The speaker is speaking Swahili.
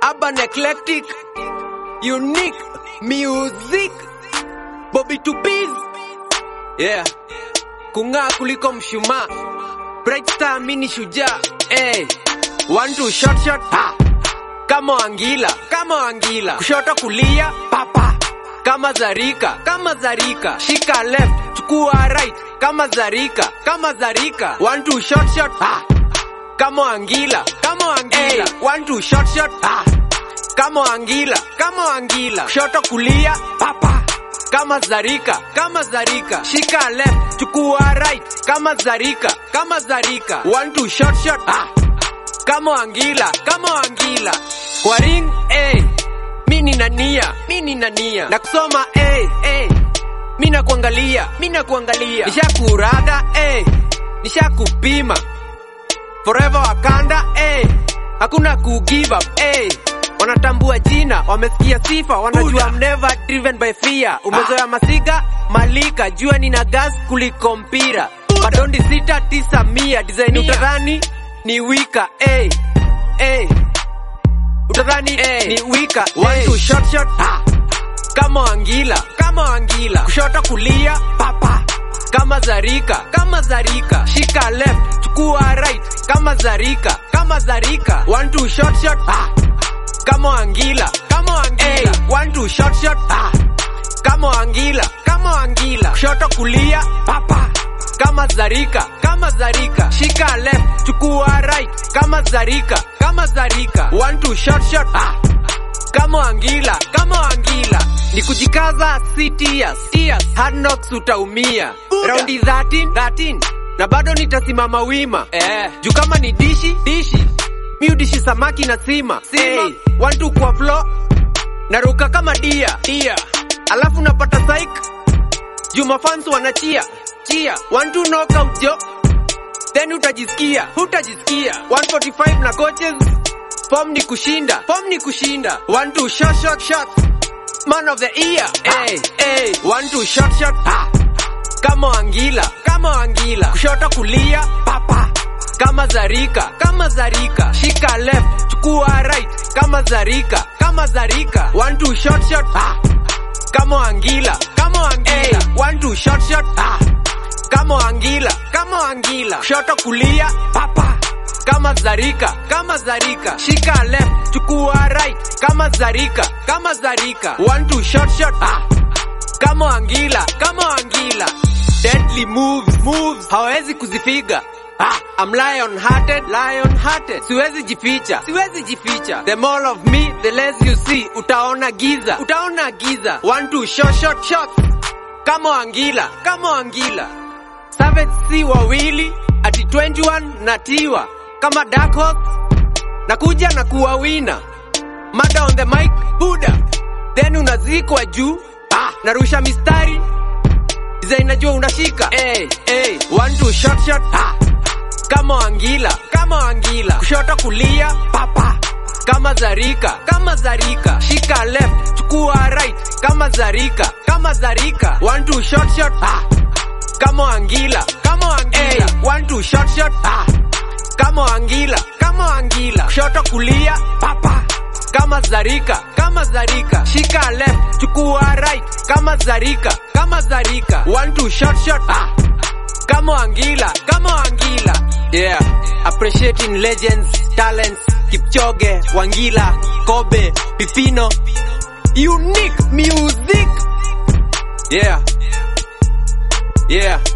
urban eclectic, unique music, Bobby to Biz, yeah, kung'aa kuliko mshumaa, bright star mini shujaa, 1 2 shot, kama Wangila, kushoto kulia, papa, kama Zarika, shika left, chukua right, kama Zarika, 1 2 shot, kama Wangila, 1 2 shot, kama Wangila, kushoto kulia, papa, kama Zarika, shika left, chukua right, kama Zarika, 1 2 shot, kama Wangila, kwa ring, mini na nia, na kusoma, mina kuangalia, nishakuraga, nishakupima, forever Wakanda, hakuna kugive up, wanatambua jina, wamesikia sifa, wanajua I'm never driven by fear, umezoea masiga, malika, jua nina gas kuliko mpira, madondi 6 9 100, design utadhani ni wika, utadhani ni wika, 1 2 shot, kama Wangila, kushoto kulia, papa, kama Zarika, shika left, chukua right, kama Zarika, 1 2 shot, kama Wangila, 1 2 shot, kama Wangila, kushoto kulia, papa, kama Zarika, shika left, chukua right, kama Zarika, 1 2 shot, kama Wangila, ni kujikaza, tears, hard knocks utaumia, raundi 13, na bado nitasimama wima, juu kama ni dishi, mi udishi samaki na sima, 1 2 kwa flow, naruka kama dia, alafu napata psych, juu mafans wanachia, 1 2 knockout jo, then utajisikia, 145 na coaches, form ni kushinda, 1 2 shot, man of the year, 1 2 shot, kama Wangila, kushoto kulia, papa, kama Zarika, shika left, chukua right, kama Zarika, 1 2 shot, kama Wangila, 1 2 shot, kama Wangila, kushoto kulia, papa, kama Zarika, shika left, chukua right, kama Zarika, 1 2 shot, kama Wangila, deadly moves, hawezi kuzifiga, I'm lion hearted, siwezi jificha, the more of me, the less you see, utaona giza, 1 2 shot, kama Wangila, savage si wawili, ati 21 natiwa, kama dark horse, nakuja na kuwa wina, mada on the mic, Buddha, then unazikwa juu, narusha mistari, design najua unashika, 1 2 shot, kama Wangila, kushoto kulia, papa, kama Zarika, shika left, chukua right, kama Zarika, 1 2 shot, kama Wangila, 1 2 shot, kama Wangila, kushoto kulia, papa, kama Zarika, shika left, chukua right, kama Zarika, 1 2 shot, kama Wangila, yeah, appreciating legends, talents, Kipchoge, Wangila, Kobe, Pipino, unique music, yeah.